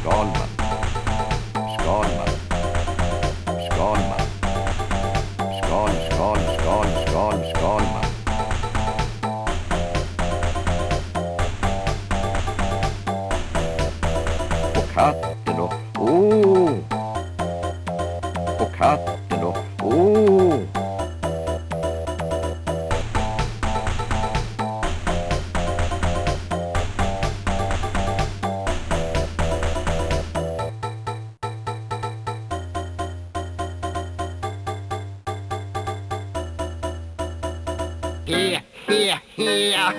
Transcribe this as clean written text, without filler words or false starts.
Skalman, Skalman, Skalman, Skalman. Och katten då, och katten då, He, he, he.